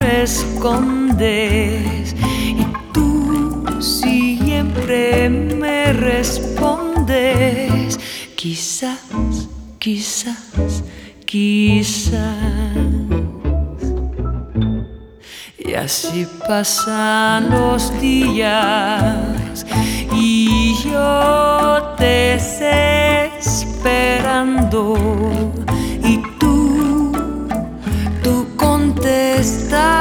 escondes y tú siempre me respondes. Quizás, quizás, quizás. Y así pasan los días y yo desesperando